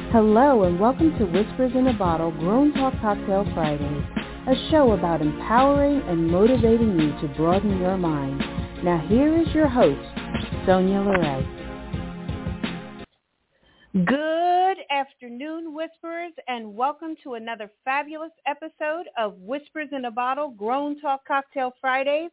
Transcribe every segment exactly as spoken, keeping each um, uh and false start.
Hello and welcome to Whispers in a Bottle Grown Talk Cocktail Fridays, a show about empowering and motivating you to broaden your mind. Now here is your host, Sonia Loray. Good afternoon, Whisperers, and welcome to another fabulous episode of Whispers in a Bottle Grown Talk Cocktail Fridays.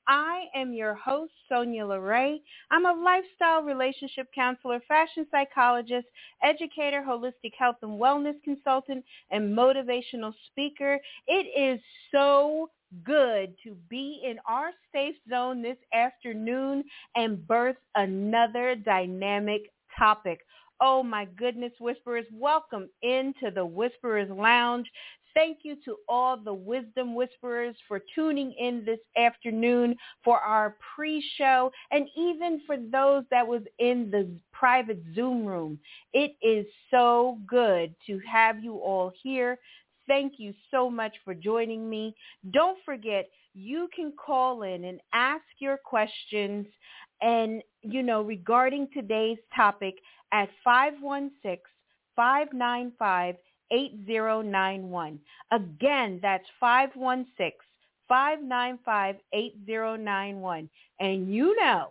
I am your host, Sonia Loray. I'm a lifestyle relationship counselor, fashion psychologist, educator, holistic health and wellness consultant, and motivational speaker. It is so good to be in our safe zone this afternoon and birth another dynamic topic. Oh my goodness, Whisperers, welcome into the Whisperers Lounge. Thank you to all the Wisdom Whisperers for tuning in this afternoon for our pre-show, and even for those that was in the private Zoom room. It is so good to have you all here. Thank you so much for joining me. Don't forget, you can call in and ask your questions and, you know, regarding today's topic at five one six, five nine five, eight zero nine one. Again, that's five one six, five nine five, eight zero nine one. And you know,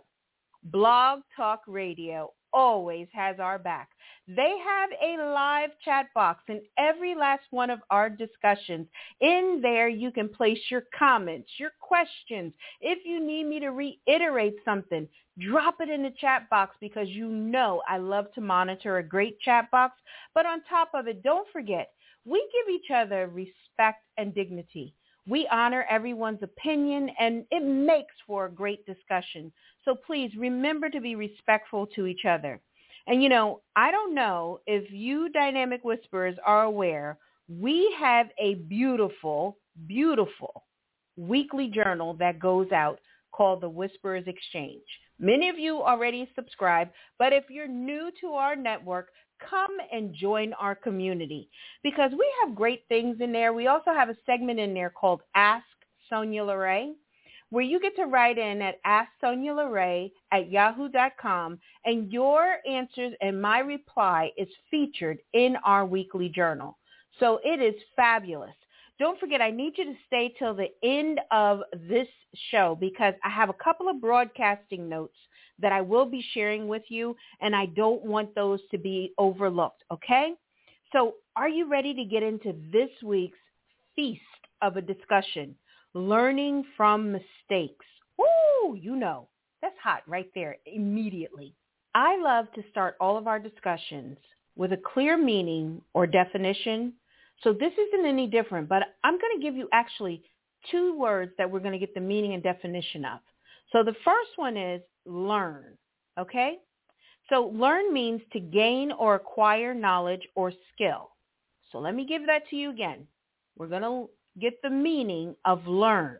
Blog Talk Radio always has our back. They have a live chat box in every last one of our discussions. In there, you can place your comments, your questions. If you need me to reiterate something, drop it in the chat box, because you know I love to monitor a great chat box. But on top of it, don't forget, we give each other respect and dignity. We honor everyone's opinion, and it makes for a great discussion. So please remember to be respectful to each other. And, you know, I don't know if you Dynamic Whisperers are aware, we have a beautiful, beautiful weekly journal that goes out called the Whisperers Exchange. Many of you already subscribe, but if you're new to our network, come and join our community, because we have great things in there. We also have a segment in there called Ask Sonia Loray, where you get to write in at ask sonia loray at yahoo dot com, and your answers and my reply is featured in our weekly journal. So it is fabulous. Don't forget, I need you to stay till the end of this show, because I have a couple of broadcasting notes that I will be sharing with you, and I don't want those to be overlooked, okay? So are you ready to get into this week's feast of a discussion, learning from mistakes? Woo, you know, that's hot right there immediately. I love to start all of our discussions with a clear meaning or definition. So this isn't any different, but I'm going to give you actually two words that we're going to get the meaning and definition of. So the first one is learn, okay? So learn means to gain or acquire knowledge or skill. So let me give that to you again. We're going to get the meaning of learn.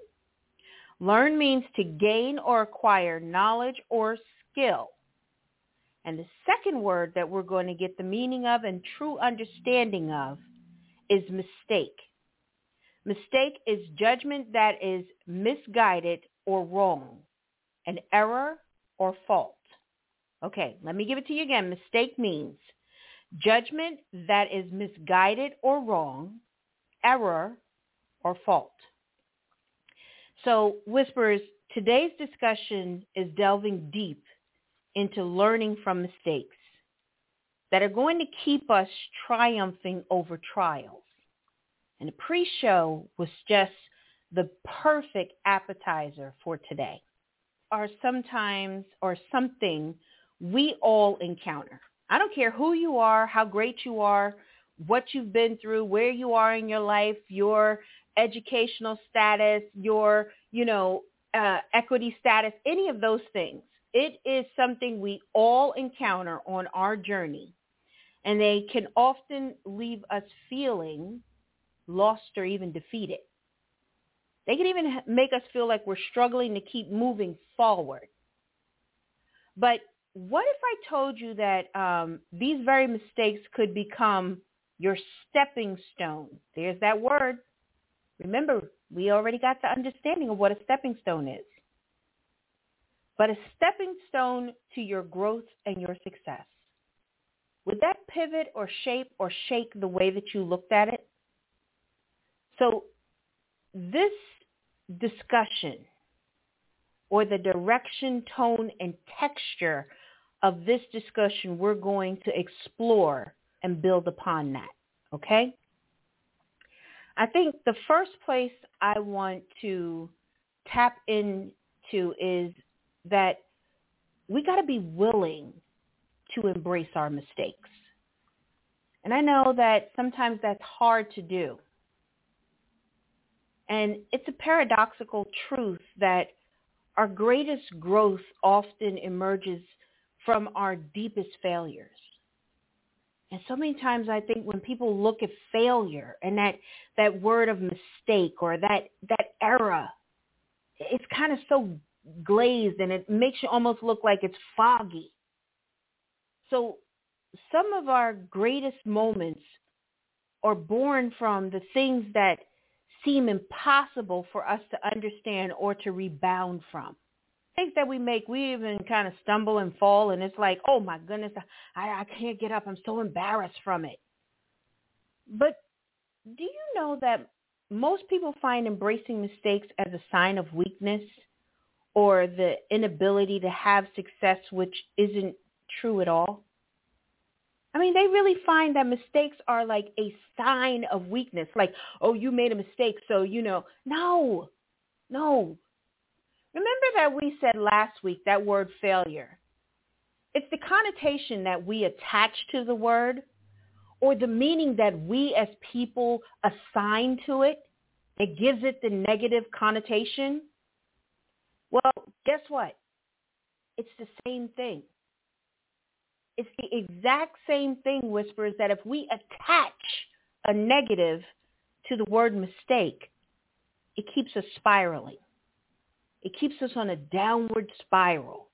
Learn means to gain or acquire knowledge or skill. And the second word that we're going to get the meaning of and true understanding of is mistake. Mistake is judgment that is misguided or wrong, an error or fault. Okay, let me give it to you again. Mistake means judgment that is misguided or wrong, error or fault. So, Whisperers, today's discussion is delving deep into learning from mistakes that are going to keep us triumphing over trials. And the pre-show was just the perfect appetizer for today. Are sometimes or something we all encounter. I don't care who you are, how great you are, what you've been through, where you are in your life, your educational status, your, you know, uh, equity status, any of those things. It is something we all encounter on our journey, and they can often leave us feeling lost or even defeated. They can even make us feel like we're struggling to keep moving forward. But what if I told you that um, these very mistakes could become your stepping stone? There's that word. Remember, we already got the understanding of what a stepping stone is. But a stepping stone to your growth and your success. Would that pivot or shape or shake the way that you looked at it. So this discussion, or the direction, tone, and texture of this discussion, we're going to explore and build upon that, okay? I think the first place I want to tap into is that we got to be willing to embrace our mistakes. And I know that sometimes that's hard to do. And it's a paradoxical truth that our greatest growth often emerges from our deepest failures. And so many times I think when people look at failure and that, that word of mistake or that, that era, it's kind of so glazed and it makes you almost look like it's foggy. So some of our greatest moments are born from the things that seem impossible for us to understand or to rebound from. Mistakes that we make, we even kind of stumble and fall, and it's like, oh my goodness, I, I can't get up. I'm so embarrassed from it. But do you know that most people find embracing mistakes as a sign of weakness or the inability to have success, which isn't true at all? I mean, they really find that mistakes are like a sign of weakness. Like, oh, you made a mistake, so, you know, no, no. Remember that we said last week that word failure. It's the connotation that we attach to the word or the meaning that we as people assign to it. It gives it the negative connotation. Well, guess what? It's the same thing. It's the exact same thing, Whispers, that if we attach a negative to the word mistake, it keeps us spiraling. It keeps us on a downward spiral.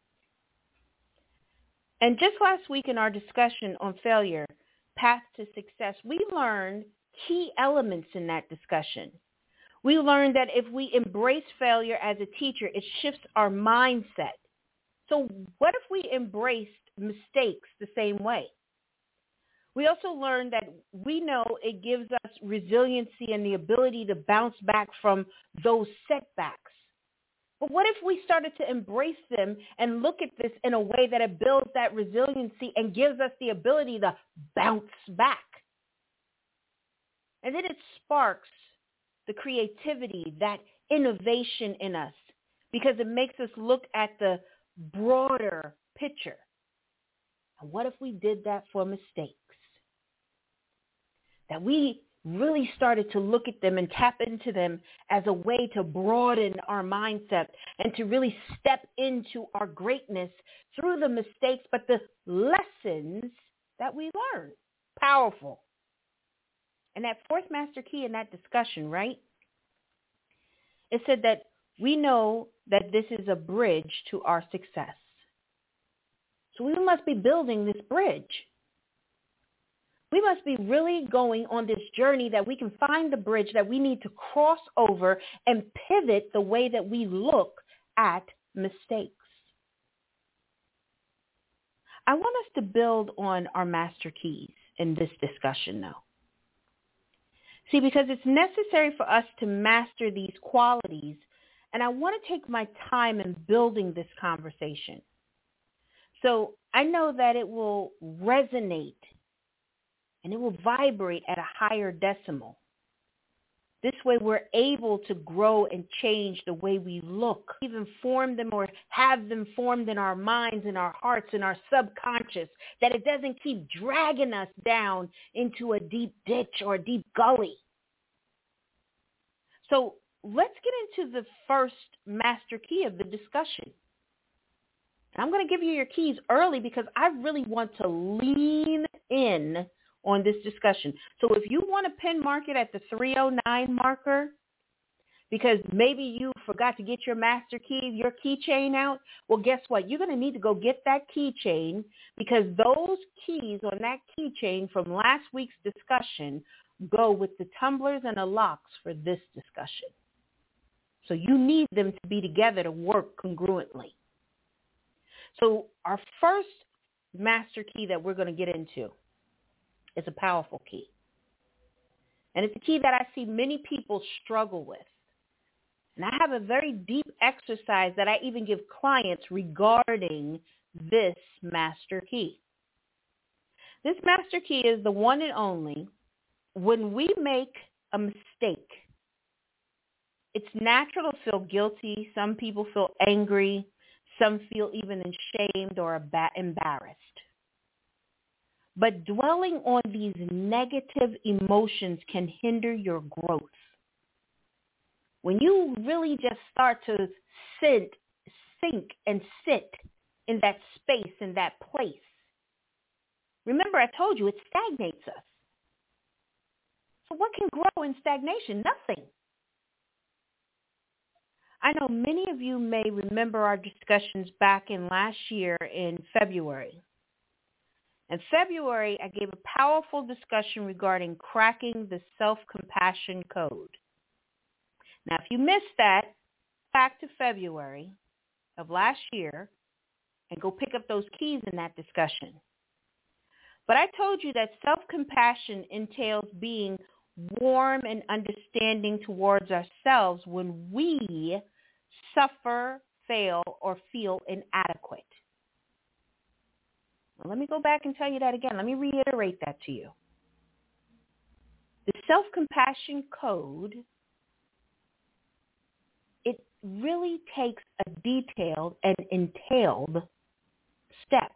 And just last week in our discussion on failure, path to success, we learned key elements in that discussion. We learned that if we embrace failure as a teacher, it shifts our mindset. So what if we embraced mistakes the same way? We also learned that we know it gives us resiliency and the ability to bounce back from those setbacks. But what if we started to embrace them and look at this in a way that it builds that resiliency and gives us the ability to bounce back? And then it sparks the creativity, that innovation in us, because it makes us look at the broader picture. And what if we did that for mistakes? That we really started to look at them and tap into them as a way to broaden our mindset and to really step into our greatness through the mistakes, but the lessons that we learn. Powerful. And that fourth master key in that discussion, right? It said that we know that this is a bridge to our success. So we must be building this bridge. We must be really going on this journey that we can find the bridge that we need to cross over and pivot the way that we look at mistakes. I want us to build on our master keys in this discussion, though. See, because it's necessary for us to master these qualities, and I want to take my time in building this conversation. So I know that it will resonate and it will vibrate at a higher decimal. This way we're able to grow and change the way we look, even form them or have them formed in our minds, in our hearts, in our subconscious, that it doesn't keep dragging us down into a deep ditch or a deep gully. So let's get into the first master key of the discussion. I'm going to give you your keys early because I really want to lean in on this discussion. So if you want to pin mark it at the three oh nine marker, because maybe you forgot to get your master key, your keychain out, well, guess what? You're going to need to go get that keychain, because those keys on that keychain from last week's discussion go with the tumblers and the locks for this discussion. So you need them to be together to work congruently. So our first master key that we're going to get into It's a powerful key. And it's a key that I see many people struggle with. And I have a very deep exercise that I even give clients regarding this master key. This master key is the one and only. When we make a mistake, it's natural to feel guilty. Some people feel angry. Some feel even ashamed or embarrassed. But dwelling on these negative emotions can hinder your growth. When you really just start to sit, sink and sit in that space, in that place, remember I told you it stagnates us. So what can grow in stagnation? Nothing. I know many of you may remember our discussions back in last year in February. In February, I gave a powerful discussion regarding cracking the self-compassion code. Now, if you missed that, back to February of last year and go pick up those keys in that discussion. But I told you that self-compassion entails being warm and understanding towards ourselves when we suffer, fail, or feel inadequate. Well, let me go back and tell you that again. Let me reiterate that to you. The self-compassion code, it really takes a detailed and entailed step.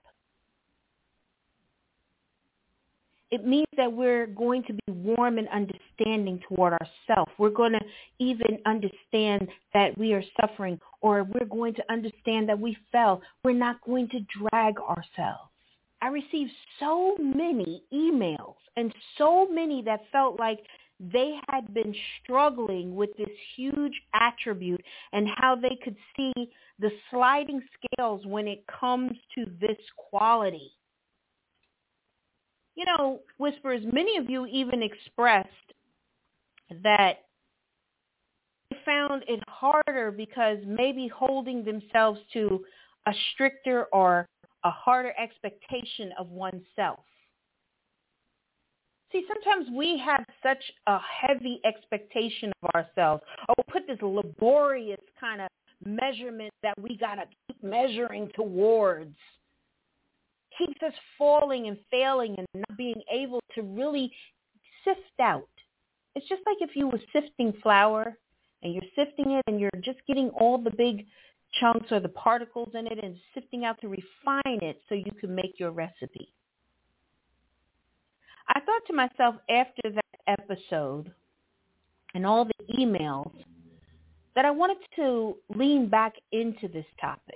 It means that we're going to be warm and understanding toward ourselves. We're going to even understand that we are suffering, or we're going to understand that we fell. We're not going to drag ourselves. I received so many emails and so many that felt like they had been struggling with this huge attribute and how they could see the sliding scales when it comes to this quality. You know, Whisperers, many of you even expressed that they found it harder because maybe holding themselves to a stricter or a harder expectation of oneself. See, sometimes we have such a heavy expectation of ourselves, or we put this laborious kind of measurement that we got to keep measuring towards. Keeps us falling and failing and not being able to really sift out. It's just like if you were sifting flour and you're sifting it and you're just getting all the big chunks or the particles in it and sifting out to refine it so you can make your recipe. I thought to myself after that episode and all the emails that I wanted to lean back into this topic.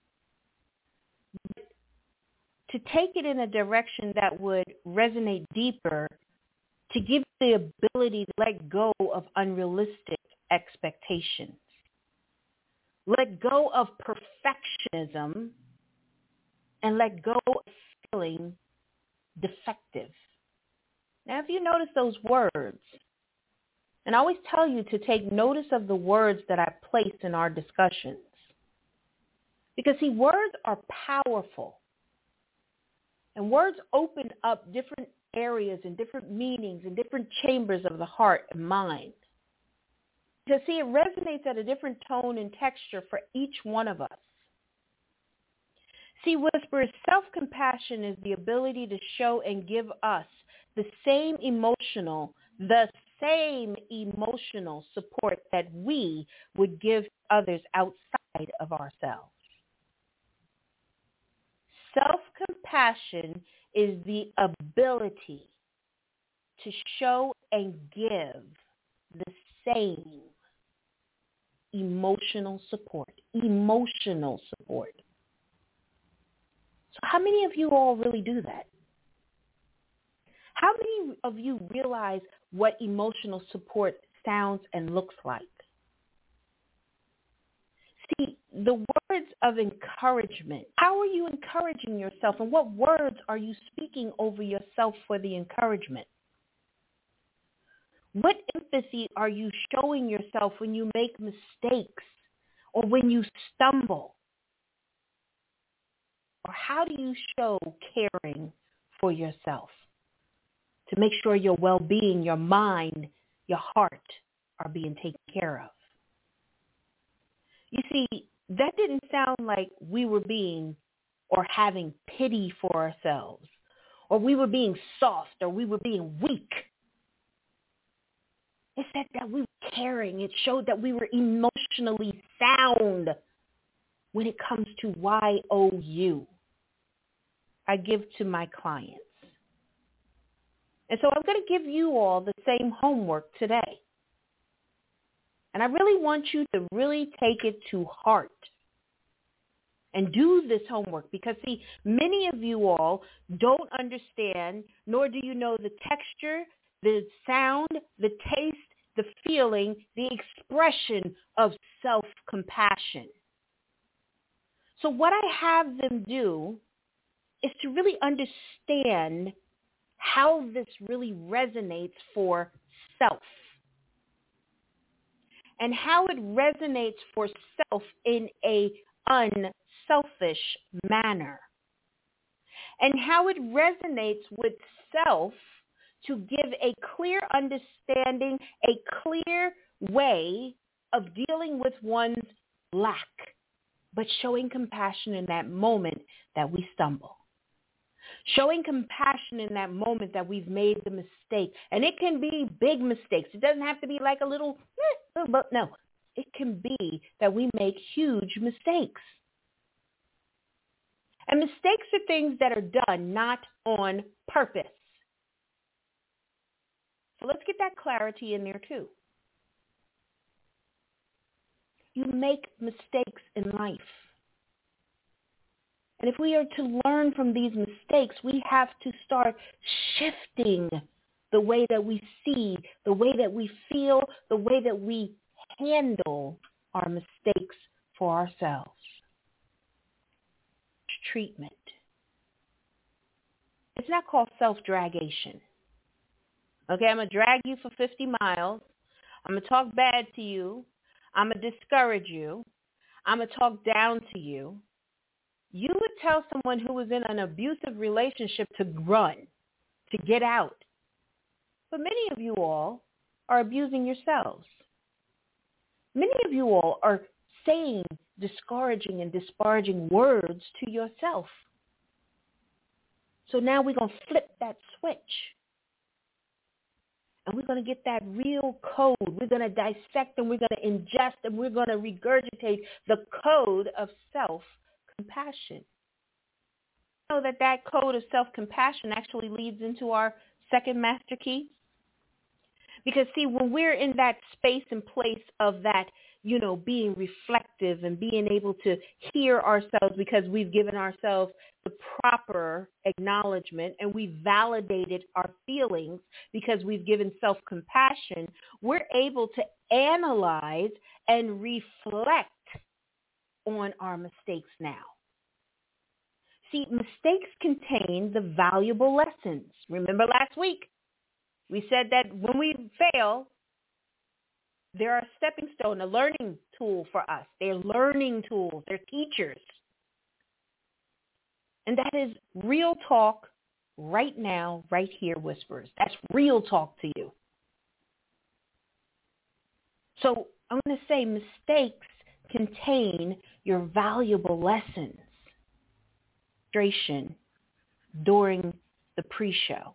To take it in a direction that would resonate deeper, to give the ability to let go of unrealistic expectations. Let go of perfectionism and let go of feeling defective. Now, if you notice those words, and I always tell you to take notice of the words that I place in our discussions. Because, see, words are powerful. And words open up different areas and different meanings and different chambers of the heart and mind. Because, see, it resonates at a different tone and texture for each one of us. See, Whisperers, self-compassion is the ability to show and give us the same emotional, the same emotional support that we would give others outside of ourselves. Self-compassion is the ability to show and give the same emotional support, emotional support. So how many of you all really do that? How many of you realize what emotional support sounds and looks like? See, the words of encouragement. How are you encouraging yourself, and what words are you speaking over yourself for the encouragement? What empathy are you showing yourself when you make mistakes or when you stumble? Or how do you show caring for yourself? to make sure your well-being, your mind, your heart are being taken care of. You see, that didn't sound like we were being or having pity for ourselves, or we were being soft, or we were being weak. It said that we were caring. It showed that we were emotionally sound when it comes to Y O U. I give to my clients. And so I'm going to give you all the same homework today. And I really want you to really take it to heart and do this homework because, see, many of you all don't understand, nor do you know the texture, the sound, the taste, the feeling, the expression of self-compassion. So what I have them do is to really understand how this really resonates for self and how it resonates for self in a unselfish manner, and how it resonates with self to give a clear understanding, a clear way of dealing with one's lack, but showing compassion in that moment that we stumble. Showing compassion in that moment that we've made the mistake. And it can be big mistakes. It doesn't have to be like a little, eh, but no. It can be that we make huge mistakes. And mistakes are things that are done not on purpose. So let's get that clarity in there too. You make mistakes in life. And if we are to learn from these mistakes, we have to start shifting the way that we see, the way that we feel, the way that we handle our mistakes for ourselves. Treatment. It's not called self-dragation. Okay, I'm going to drag you for fifty miles. I'm going to talk bad to you. I'm going to discourage you. I'm going to talk down to you. You would tell someone who was in an abusive relationship to run, to get out. But many of you all are abusing yourselves. Many of you all are saying discouraging and disparaging words to yourself. So now we're going to flip that switch. And we're going to get that real code. We're going to dissect and we're going to ingest and we're going to regurgitate the code of self-compassion. You know that that code of self-compassion actually leads into our second master key? Because, see, when we're in that space and place of that, you know, being reflective and being able to hear ourselves because we've given ourselves the proper acknowledgement and we've validated our feelings because we've given self-compassion, we're able to analyze and reflect on our mistakes now. See, mistakes contain the valuable lessons. Remember last week, we said that when we fail, they're a stepping stone, a learning tool for us. They're learning tools. They're teachers. And that is real talk right now, right here, Whispers. That's real talk to you. So I'm going to say mistakes contain your valuable lessons. During the pre-show.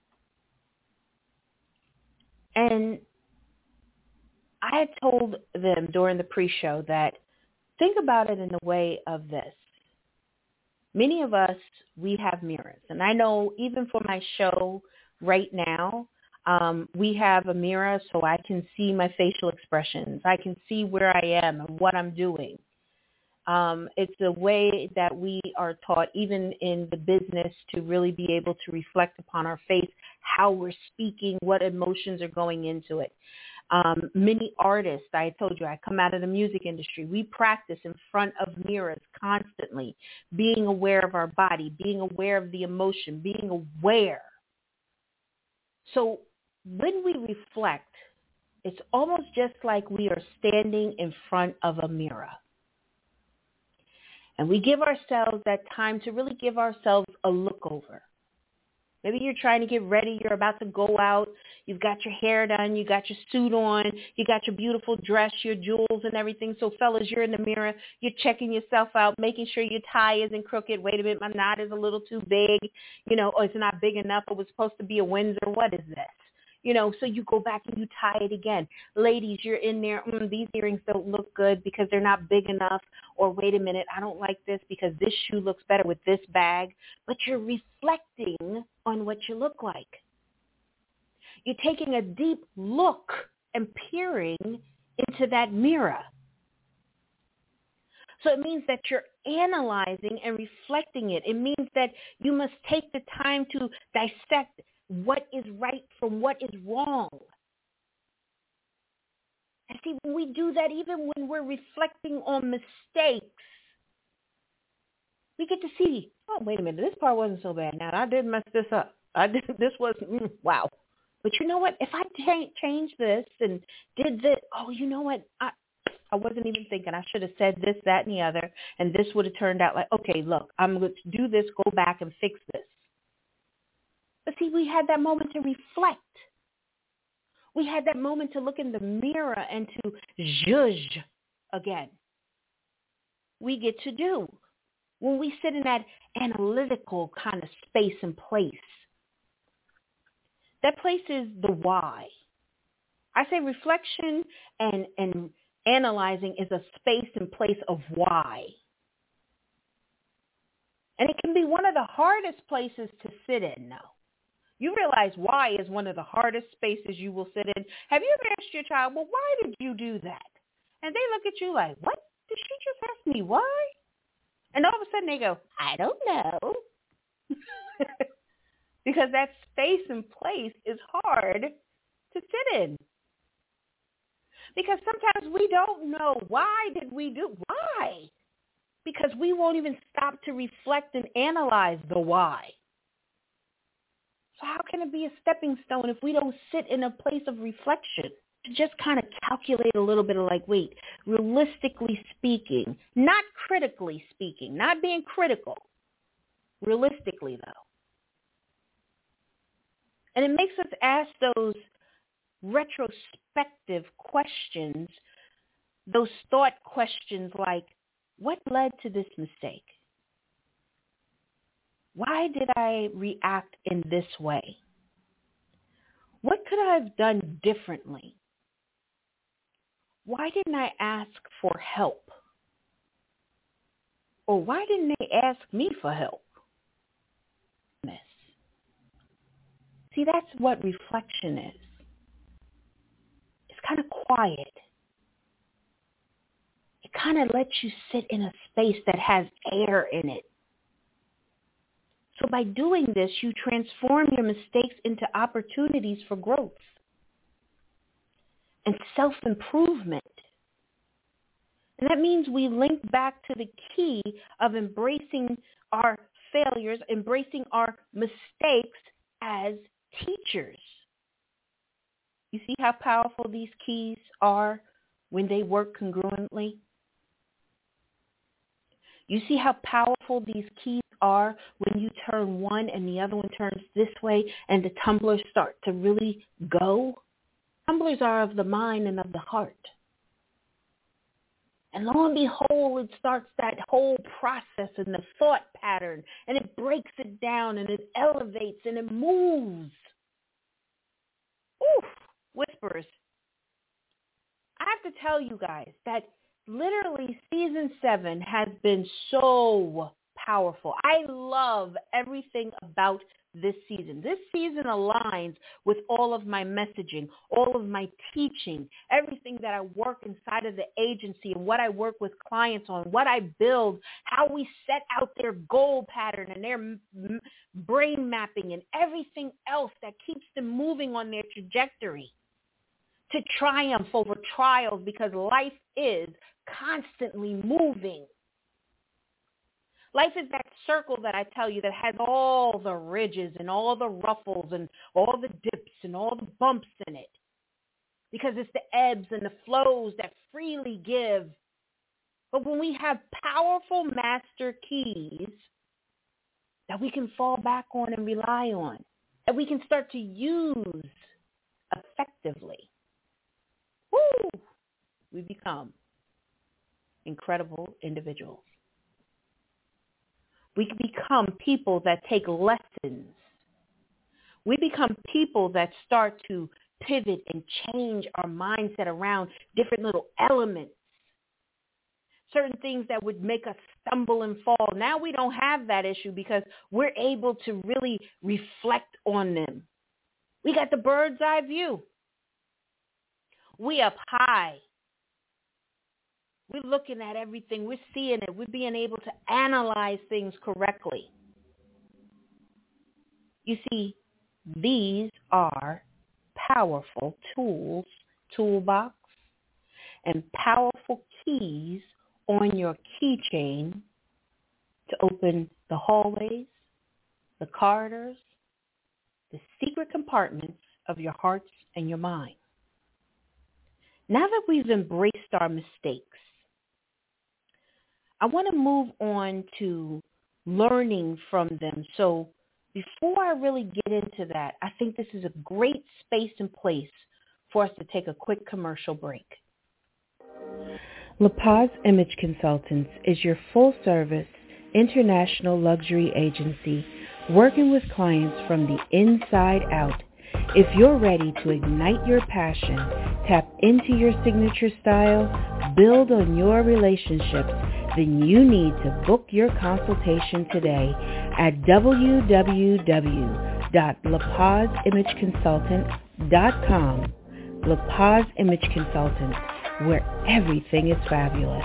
And I had told them during the pre-show that think about it in the way of this. Many of us, we have mirrors. And I know even for my show right now, um, we have a mirror so I can see my facial expressions. I can see where I am and what I'm doing. Um, it's a way that we are taught, even in the business, to really be able to reflect upon our face, how we're speaking, what emotions are going into it. Um, many artists, I told you, I come out of the music industry. We practice in front of mirrors constantly, being aware of our body, being aware of the emotion, being aware. So when we reflect, it's almost just like we are standing in front of a mirror. And we give ourselves that time to really give ourselves a look over. Maybe you're trying to get ready. You're about to go out. You've got your hair done. You got your suit on. You got your beautiful dress, your jewels and everything. So, fellas, you're in the mirror. You're checking yourself out, making sure your tie isn't crooked. Wait a minute, my knot is a little too big. You know, or it's not big enough. It was supposed to be a Windsor. What is this? You know, so you go back and you tie it again. Ladies, you're in there, mm, these earrings don't look good because they're not big enough. Or wait a minute, I don't like this because this shoe looks better with this bag. But you're reflecting on what you look like. You're taking a deep look and peering into that mirror. So it means that you're analyzing and reflecting it. It means that you must take the time to dissect what is right from what is wrong. And see, when we do that, even when we're reflecting on mistakes, we get to see, oh, wait a minute, this part wasn't so bad. Now, I did mess this up. I did, this was, mm, wow. But you know what? If I ch- changed this and did this, oh, you know what? I, I wasn't even thinking. I should have said this, that, and the other, and this would have turned out like, okay, look, I'm going to do this, go back and fix this. But see, we had that moment to reflect. We had that moment to look in the mirror and to judge again. We get to do when we sit in that analytical kind of space and place. That place is the why. I say reflection and, and analyzing is a space and place of why. And it can be one of the hardest places to sit in now. You realize why is one of the hardest spaces you will sit in. Have you ever asked your child, well, why did you do that? And they look at you like, what? Did she just ask me why? And all of a sudden they go, I don't know. Because that space and place is hard to sit in. Because sometimes we don't know, why did we do, why? Because we won't even stop to reflect and analyze the why. So how can it be a stepping stone if we don't sit in a place of reflection? To just kind of calculate a little bit of like, wait, realistically speaking, not critically speaking, not being critical, realistically though. And it makes us ask those retrospective questions, those thought questions like, what led to this mistake? Why did I react in this way? What could I have done differently? Why didn't I ask for help? Or why didn't they ask me for help? See, that's what reflection is. It's kind of quiet. It kind of lets you sit in a space that has air in it. So by doing this, you transform your mistakes into opportunities for growth and self-improvement. And that means we link back to the key of embracing our failures, embracing our mistakes as teachers. You see how powerful these keys are when they work congruently? You see how powerful these keys are when you turn one and the other one turns this way and the tumblers start to really go? Tumblers are of the mind and of the heart. And lo and behold, it starts that whole process and the thought pattern, and it breaks it down and it elevates and it moves. Oof, whispers. I have to tell you guys that literally season seven has been so powerful. I love everything about this season. This season aligns with all of my messaging, all of my teaching, everything that I work inside of the agency and what I work with clients on, what I build, how we set out their goal pattern and their m- brain mapping and everything else that keeps them moving on their trajectory to triumph over trials, because life is constantly moving. Life is that circle that I tell you that has all the ridges and all the ruffles and all the dips and all the bumps in it, because it's the ebbs and the flows that freely give. But when we have powerful master keys, that we can fall back on and rely on, that we can start to use effectively. Woo! We become incredible individuals. We become people that take lessons. We become people that start to pivot and change our mindset around different little elements. Certain things that would make us stumble and fall. Now we don't have that issue because we're able to really reflect on them. We got the bird's eye view. We up high. We're looking at everything. We're seeing it. We're being able to analyze things correctly. You see, these are powerful tools, toolbox, and powerful keys on your keychain to open the hallways, the corridors, the secret compartments of your hearts and your mind. Now that we've embraced our mistakes, I want to move on to learning from them. So before I really get into that, I think this is a great space and place for us to take a quick commercial break. La Paz Image Consultants is your full-service international luxury agency working with clients from the inside out. If you're ready to ignite your passion, tap into your signature style, build on your relationships, then you need to book your consultation today at w w w dot la paz image consultant dot com. La Paz Image Consultants, where everything is fabulous.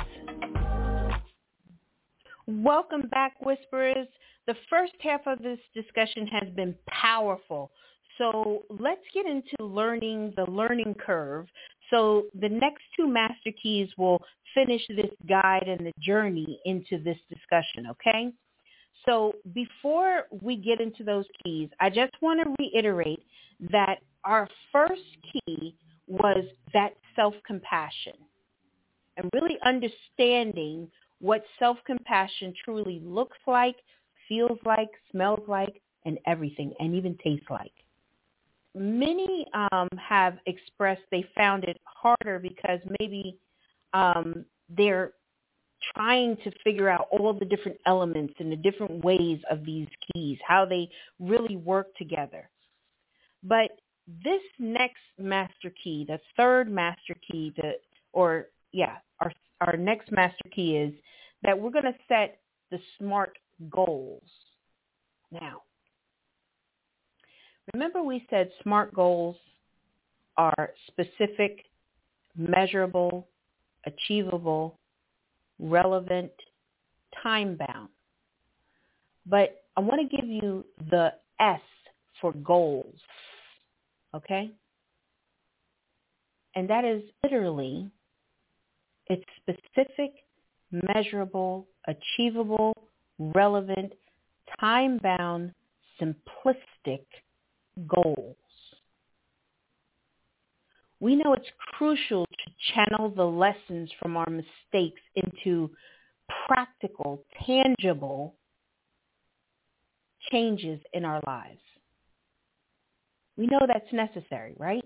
Welcome back, Whisperers. The first half of this discussion has been powerful. So let's get into learning the learning curve. So the next two master keys will finish this guide and the journey into this discussion, okay? So before we get into those keys, I just want to reiterate that our first key was that self-compassion and really understanding what self-compassion truly looks like, feels like, smells like, and everything, and even tastes like. Many um, have expressed they found it harder because maybe um, they're trying to figure out all the different elements and the different ways of these keys, how they really work together. But this next master key, the third master key, the, or yeah, our, our next master key is that we're going to set the SMART goals. Now, remember we said SMART goals are specific, measurable, achievable, relevant, time-bound. But I want to give you the S for goals, okay? And that is literally, it's specific, measurable, achievable, relevant, time-bound, simplistic goals. We know it's crucial to channel the lessons from our mistakes into practical, tangible changes in our lives. We know that's necessary, right?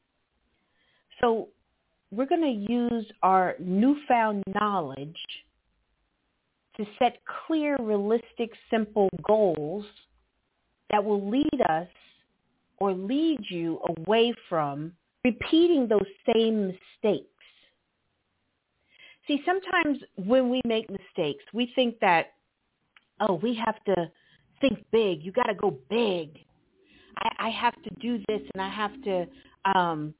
So we're going to use our newfound knowledge to set clear, realistic, simple goals that will lead us or lead you away from repeating those same mistakes. See, sometimes when we make mistakes, we think that, oh, we have to think big. You got to go big. I, I have to do this and I have to um,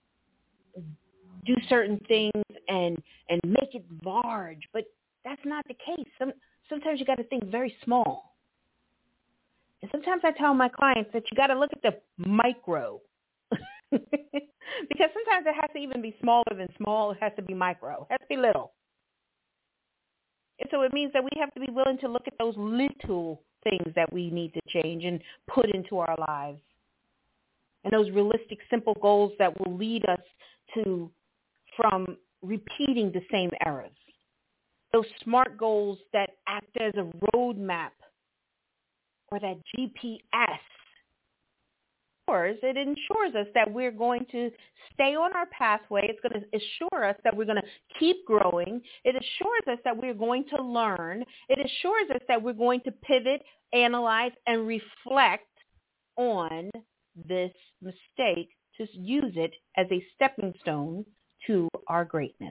do certain things and, and make it large. But that's not the case. Some, sometimes you got to think very small. And sometimes I tell my clients that you got to look at the micro. Because sometimes it has to even be smaller than small. It has to be micro. It has to be little. And so it means that we have to be willing to look at those little things that we need to change and put into our lives. And those realistic, simple goals that will lead us to from repeating the same errors. Those SMART goals that act as a roadmap or that G P S. It ensures us that we're going to stay on our pathway. It's going to assure us that we're going to keep growing. It assures us that we're going to learn. It assures us that we're going to pivot, analyze, and reflect on this mistake to use it as a stepping stone to our greatness.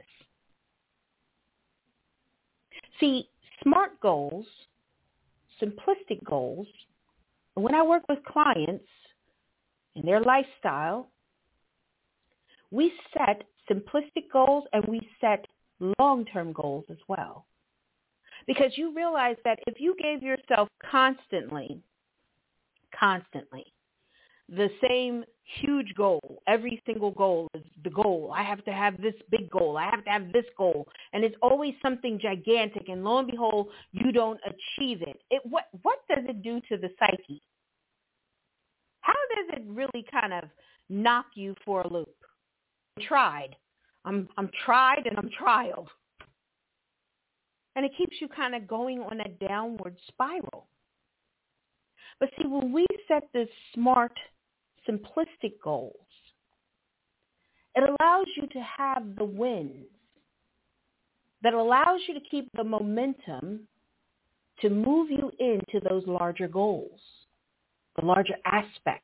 See, SMART goals, simplistic goals, when I work with clients in their lifestyle, we set simplistic goals and we set long-term goals as well. Because you realize that if you gave yourself constantly, constantly, the same huge goal, every single goal is the goal. I have to have this big goal. I have to have this goal. And it's always something gigantic. And lo and behold, you don't achieve it. It what, what does it do to the psyche? How does it really kind of knock you for a loop? I'm tried. I'm, I'm tried and I'm trialed. And it keeps you kind of going on a downward spiral. But see, when we set the SMART, simplistic goals, it allows you to have the wins. That allows you to keep the momentum to move you into those larger goals, the larger aspects.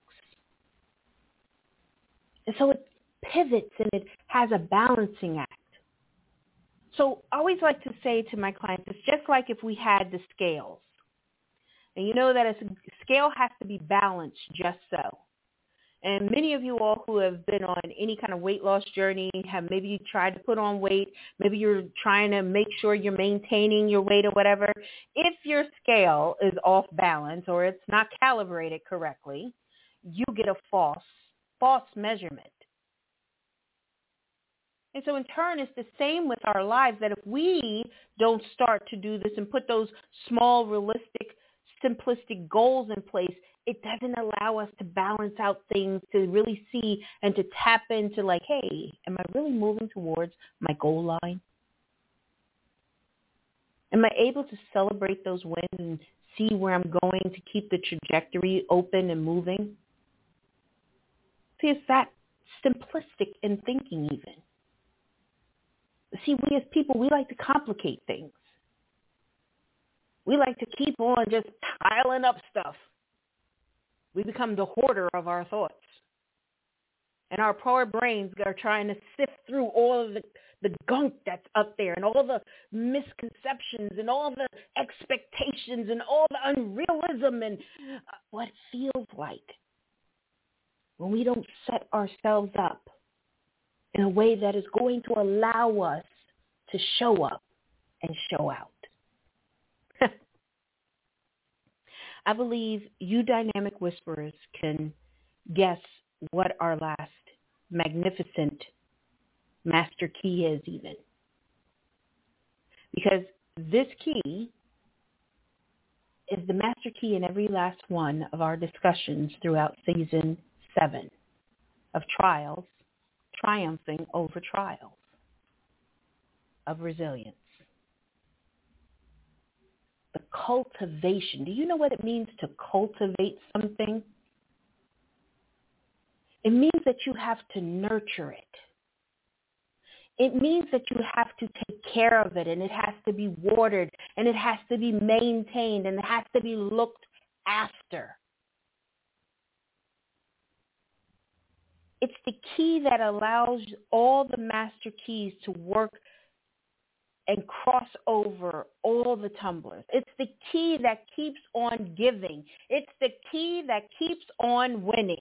And so it pivots and it has a balancing act. So I always like to say to my clients, it's just like if we had the scales. And you know that a scale has to be balanced just so. And many of you all who have been on any kind of weight loss journey have maybe tried to put on weight. Maybe you're trying to make sure you're maintaining your weight or whatever. If your scale is off balance or it's not calibrated correctly, you get a false, false measurement. And so in turn, it's the same with our lives, that if we don't start to do this and put those small, realistic, simplistic goals in place, it doesn't allow us to balance out things, to really see and to tap into like, hey, am I really moving towards my goal line? Am I able to celebrate those wins and see where I'm going to keep the trajectory open and moving? See, it's that simplistic in thinking even. See, we as people, we like to complicate things. We like to keep on just piling up stuff. We become the hoarder of our thoughts. And our poor brains are trying to sift through all of the, the gunk that's up there and all the misconceptions and all the expectations and all the unrealism and uh, what it feels like when we don't set ourselves up in a way that is going to allow us to show up and show out. I believe you dynamic whisperers can guess what our last magnificent master key is even. Because this key is the master key in every last one of our discussions throughout season seven of Trials, Triumphing Over Trials, of Resilience. The cultivation. Do you know what it means to cultivate something? It means that you have to nurture it. It means that you have to take care of it, and it has to be watered, and it has to be maintained, and it has to be looked after. It's the key that allows all the master keys to work and cross over all the tumblers. It's the key that keeps on giving. It's the key that keeps on winning.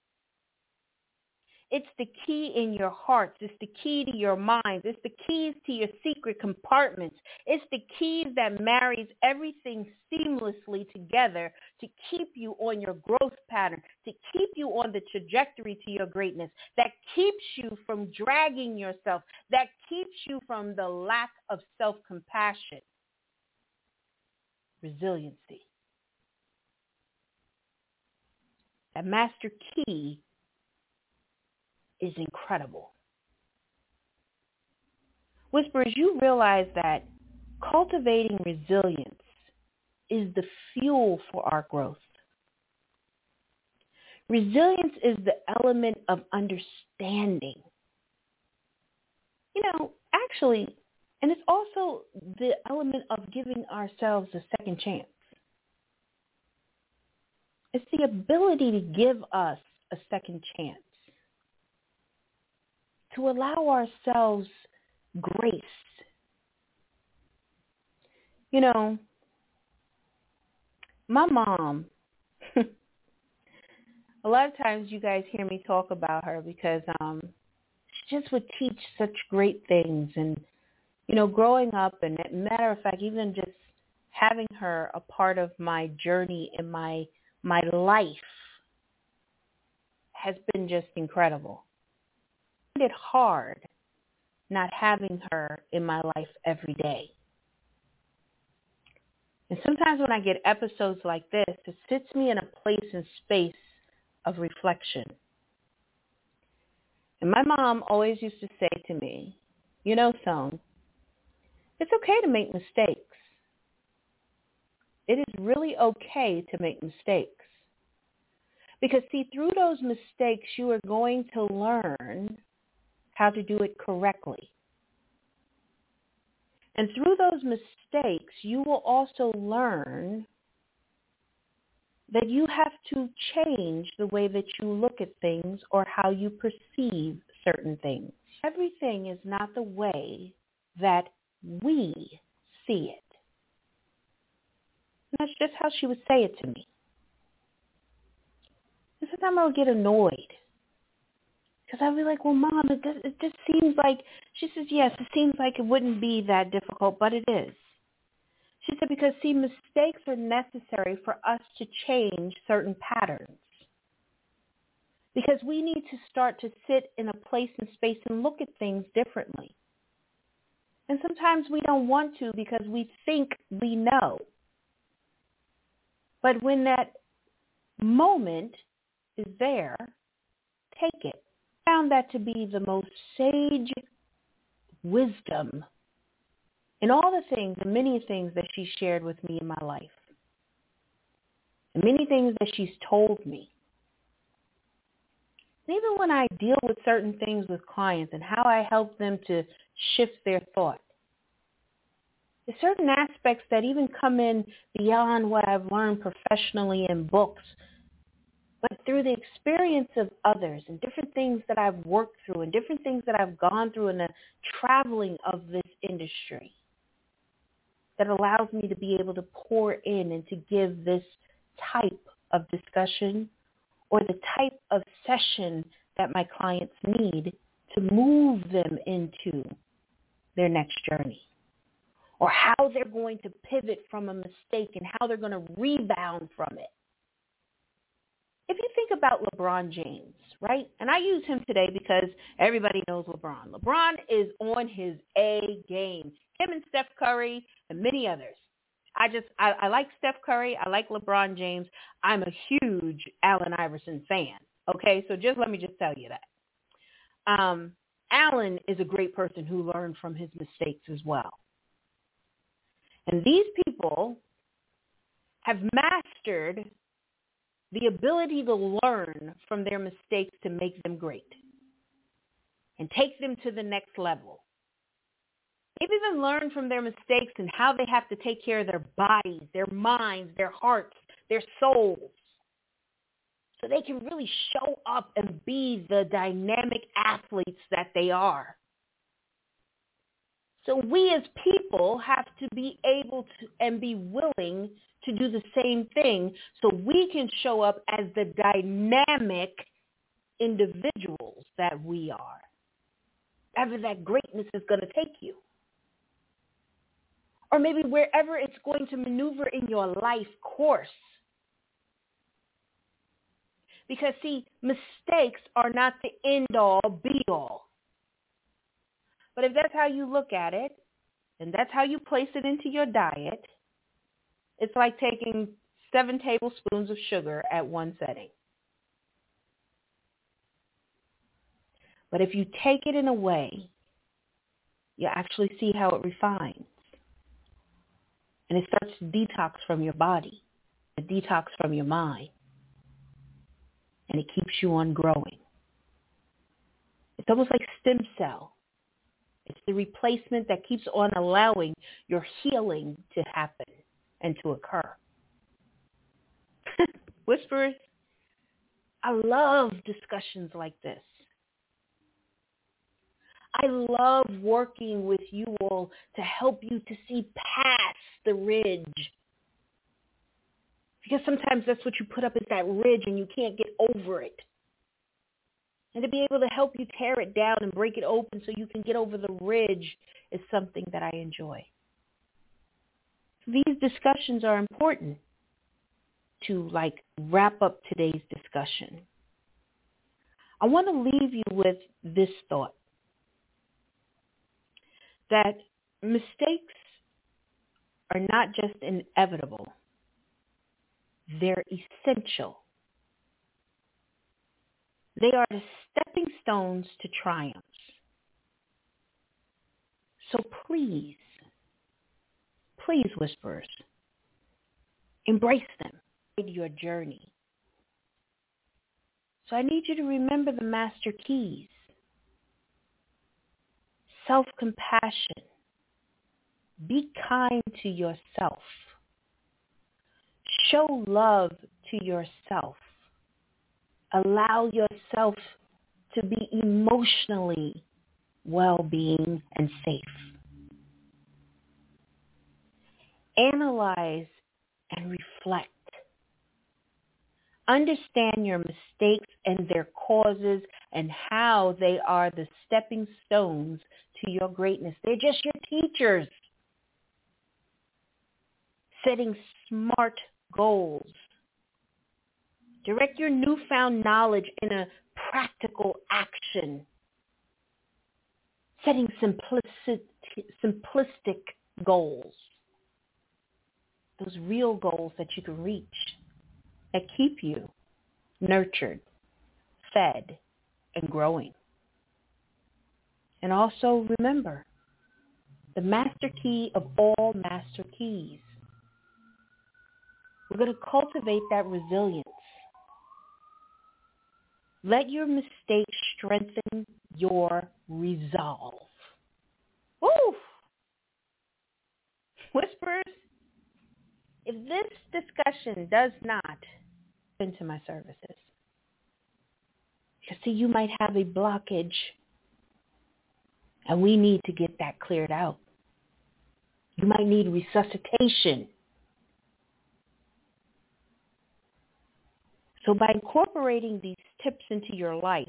It's the key in your hearts. It's the key to your minds. It's the keys to your secret compartments. It's the key that marries everything seamlessly together to keep you on your growth pattern, to keep you on the trajectory to your greatness, that keeps you from dragging yourself, that keeps you from the lack of self-compassion. Resiliency. That master key is incredible. Whisperers, you realize that cultivating resilience is the fuel for our growth. Resilience is the element of understanding. You know, actually, and it's also the element of giving ourselves a second chance. It's the ability to give us a second chance, to allow ourselves grace. You know, my mom, a lot of times you guys hear me talk about her because um, she just would teach such great things. And, you know, growing up, and matter of fact, even just having her a part of my journey in my my life has been just incredible. I find it hard not having her in my life every day. And sometimes when I get episodes like this, it sits me in a place and space of reflection. And my mom always used to say to me, you know, Soan, it's okay to make mistakes. It is really okay to make mistakes. Because, see, through those mistakes, you are going to learn how to do it correctly. And through those mistakes, you will also learn that you have to change the way that you look at things or how you perceive certain things. Everything is not the way that we see it. And that's just how she would say it to me. And sometimes I would get annoyed because I'd be like, well, Mom, it, does, it just seems like, she says, yes, it seems like it wouldn't be that difficult, but it is. She said, because, see, mistakes are necessary for us to change certain patterns. Because we need to start to sit in a place and space and look at things differently. And sometimes we don't want to because we think we know. But when that moment is there, take it. I found that to be the most sage wisdom in all the things, the many things that she shared with me in my life. And many things that she's told me. And even when I deal with certain things with clients and how I help them to shift their thought, there's certain aspects that even come in beyond what I've learned professionally in books, but through the experience of others and different things that I've worked through and different things that I've gone through in the traveling of this industry that allows me to be able to pour in and to give this type of discussion or the type of session that my clients need to move them into their next journey, or how they're going to pivot from a mistake and how they're going to rebound from it. If you think about LeBron James, right? And I use him today because everybody knows LeBron. LeBron is on his A game. Him and Steph Curry and many others. I just, I, I like Steph Curry. I like LeBron James. I'm a huge Allen Iverson fan. Okay, so just let me just tell you that. Um, Allen is a great person who learned from his mistakes as well. And these people have mastered the ability to learn from their mistakes to make them great and take them to the next level. They've even learned from their mistakes and how they have to take care of their bodies, their minds, their hearts, their souls, so they can really show up and be the dynamic athletes that they are. So we as people have to be able to and be willing to do the same thing so we can show up as the dynamic individuals that we are. Wherever that greatness is going to take you. Or maybe wherever it's going to maneuver in your life course. Because, see, mistakes are not the end-all, be-all. But if that's how you look at it, and that's how you place it into your diet, it's like taking seven tablespoons of sugar at one setting. But if you take it in a way, you actually see how it refines. And it starts to detox from your body, a detox from your mind, and it keeps you on growing. It's almost like stem cell. It's the replacement that keeps on allowing your healing to happen and to occur. Whispers, I love discussions like this. I love working with you all to help you to see past the ridge. Because sometimes that's what you put up is that ridge and you can't get over it. And to be able to help you tear it down and break it open so you can get over the ridge is something that I enjoy. These discussions are important to like wrap up today's discussion. I want to leave you with this thought, that mistakes are not just inevitable, they're essential. They are the stepping stones to triumphs. So please, please, Whisperers, embrace them in your journey. So I need you to remember the master keys. Self-compassion. Be kind to yourself. Show love to yourself. Allow yourself to be emotionally well-being and safe. Analyze and reflect. Understand your mistakes and their causes and how they are the stepping stones to your greatness. They're just your teachers. Setting smart goals. Direct your newfound knowledge in a practical action. Setting simplistic, simplistic goals. Those real goals that you can reach, that keep you nurtured, fed, and growing. And also remember, the master key of all master keys. We're going to cultivate that resilience. Let your mistakes strengthen your resolve. Woo! Whispers, if this discussion does not into my services, you see, you might have a blockage, and we need to get that cleared out. You might need resuscitation. So by incorporating these tips into your life,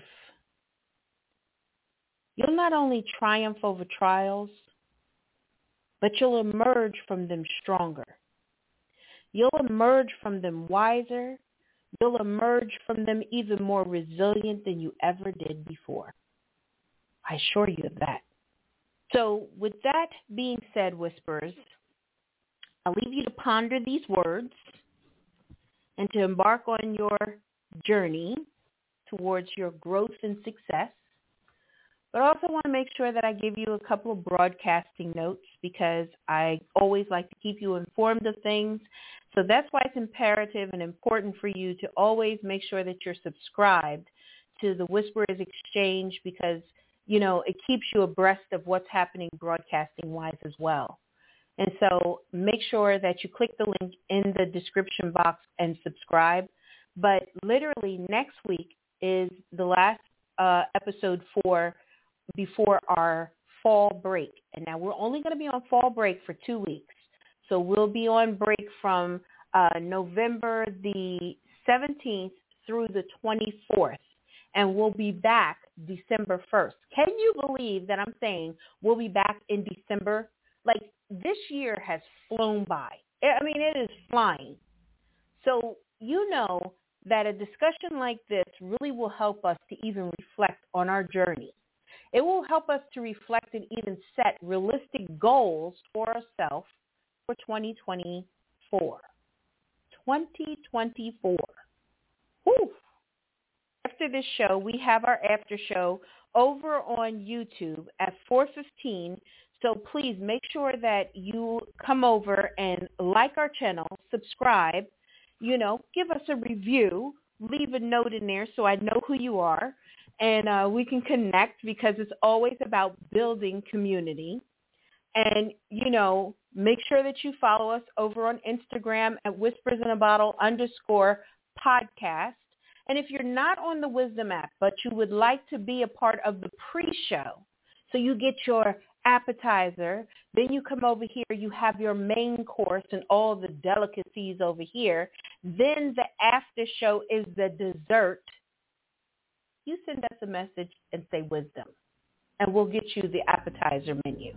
you'll not only triumph over trials, but you'll emerge from them stronger. You'll emerge from them wiser. You'll emerge from them even more resilient than you ever did before. I assure you of that. So with that being said, Whisperers, I'll leave you to ponder these words and to embark on your journey towards your growth and success. But I also want to make sure that I give you a couple of broadcasting notes because I always like to keep you informed of things. So that's why it's imperative and important for you to always make sure that you're subscribed to the Whisperers Exchange because, you know, it keeps you abreast of what's happening broadcasting-wise as well. And so make sure that you click the link in the description box and subscribe. But literally next week is the last uh, episode for before our fall break. And now we're only going to be on fall break for two weeks. So we'll be on break from uh, November the seventeenth through the twenty-fourth. And we'll be back December first. Can you believe that I'm saying we'll be back in December? Like, this year has flown by. I mean, it is flying. So you know that a discussion like this really will help us to even reflect on our journey. It will help us to reflect and even set realistic goals for ourselves for twenty twenty-four. twenty twenty-four. Whew. After this show, we have our after show over on YouTube at four fifteen So please make sure that you come over and like our channel, subscribe, you know, give us a review, leave a note in there so I know who you are, and uh, we can connect, because it's always about building community. And, you know, make sure that you follow us over on Instagram at Whispers in a Bottle underscore podcast. And if you're not on the Wisdom app, but you would like to be a part of the pre-show, so you get your appetizer, then you come over here, you have your main course and all the delicacies over here. Then the after show is the dessert. You send us a message and say wisdom, and we'll get you the appetizer menu.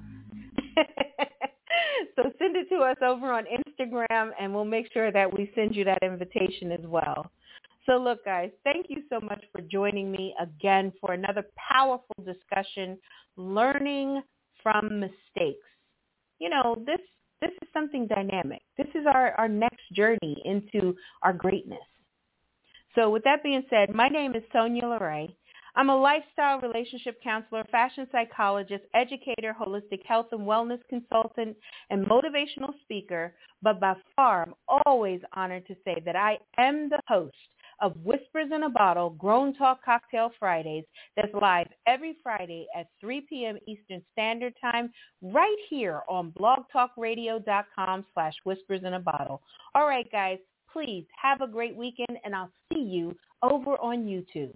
So send it to us over on Instagram, and we'll make sure that we send you that invitation as well. So look, guys, thank you so much for joining me again for another powerful discussion, learning from mistakes. You know, this this is something dynamic. This is our, our next journey into our greatness. So with that being said, my name is Sonia LeRae. I'm a lifestyle relationship counselor, fashion psychologist, educator, holistic health and wellness consultant, and motivational speaker. But by far, I'm always honored to say that I am the host of Whispers in a Bottle, Grown Talk Cocktail Fridays, that's live every Friday at three p.m. Eastern Standard Time, right here on blogtalkradio.com slash whispers in a bottle. All right, guys, please have a great weekend, and I'll see you over on YouTube.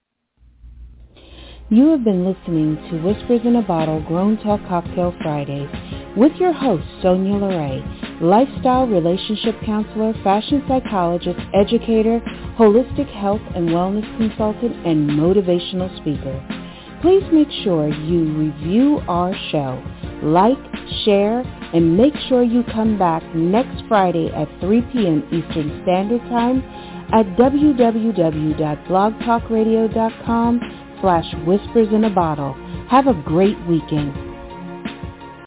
You have been listening to Whispers in a Bottle, Grown Talk Cocktail Fridays with your host, Sonia LeRae, lifestyle relationship counselor, fashion psychologist, educator, holistic health and wellness consultant, and motivational speaker. Please make sure you review our show, like, share, and make sure you come back next Friday at three p.m. Eastern Standard Time at www.blogtalkradio.com slash whispers in a bottle. Have a great weekend.